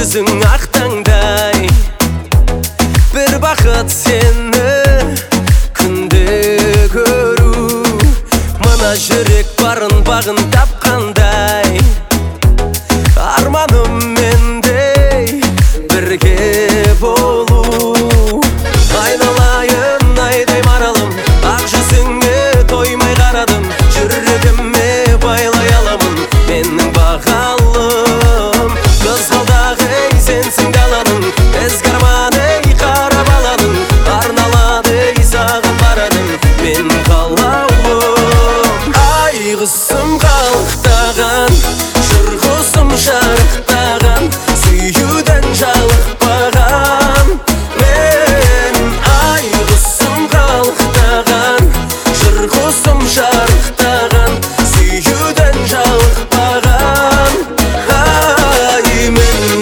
жүзің ақ таңдай, бір бақыт сені күнде көру. Мына жүрек барын бағын тапқандай, арманым мендей бірге болу. Айналайын айдай маралым, ақ жүзіңе тоймай қарадым, жүрегіме байлай аламын менің бағалым. Қызғалдағы ей сенсің даланың, ізгі арман ей қара баланың, арналады саған барадым менің қалауым. Ай құсым қалықтаған, жыр құсым шарықтаған, сүюден жалықпаған мен. Ай құсым қалықтаған, жыр құсым шарықтаған, сүюден жалықпаған ай мен.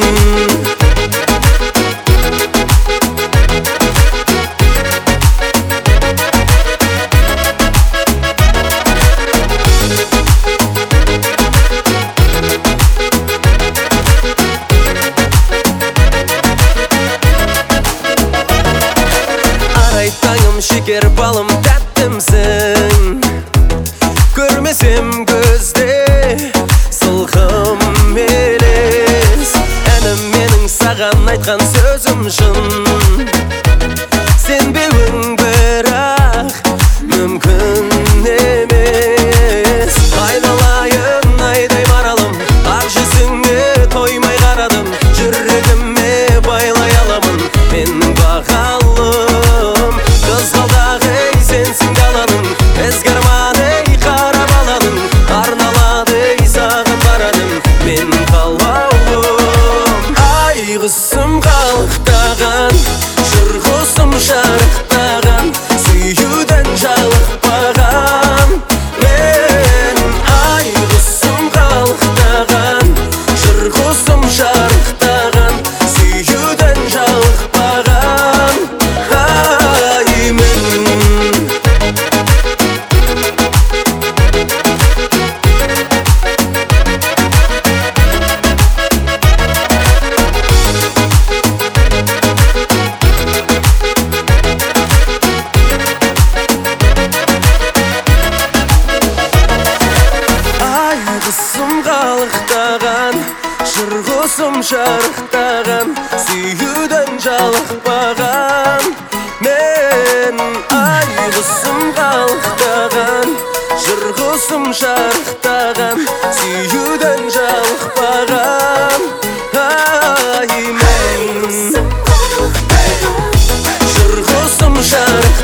Арай таңым шекер балым тәттімсің, көрмесем көзде сылқым елес. Әнім менің саған айтқан сөзім шын, сенбеуің бірақ мүмкін емес. Айналайын айдай маралым, ақ жүзіңе тоймай қарадым, жүрегіме байлай аламын менің бағалым. Қызғалдағы ей сенсің даланың, ізгі арман ей қара баланың, арналады саған барадым менің қалауым. Ай құсым қалықтаған, жыр құсым шарықтаған, сүюден жалықпаған мен. Ай құсым қалықтаған, жыр құсым шарықтаған, сүюден жалықпаған ай мен. Ай құсым қалықтаған, жыр құсым шарықтаған, сүюден жалықпаған мен. Ай құсым қалықтаған, жыр құсым шарықтаған, сүюден жалықпаған ай мен. Жыр құсым шарықтаған,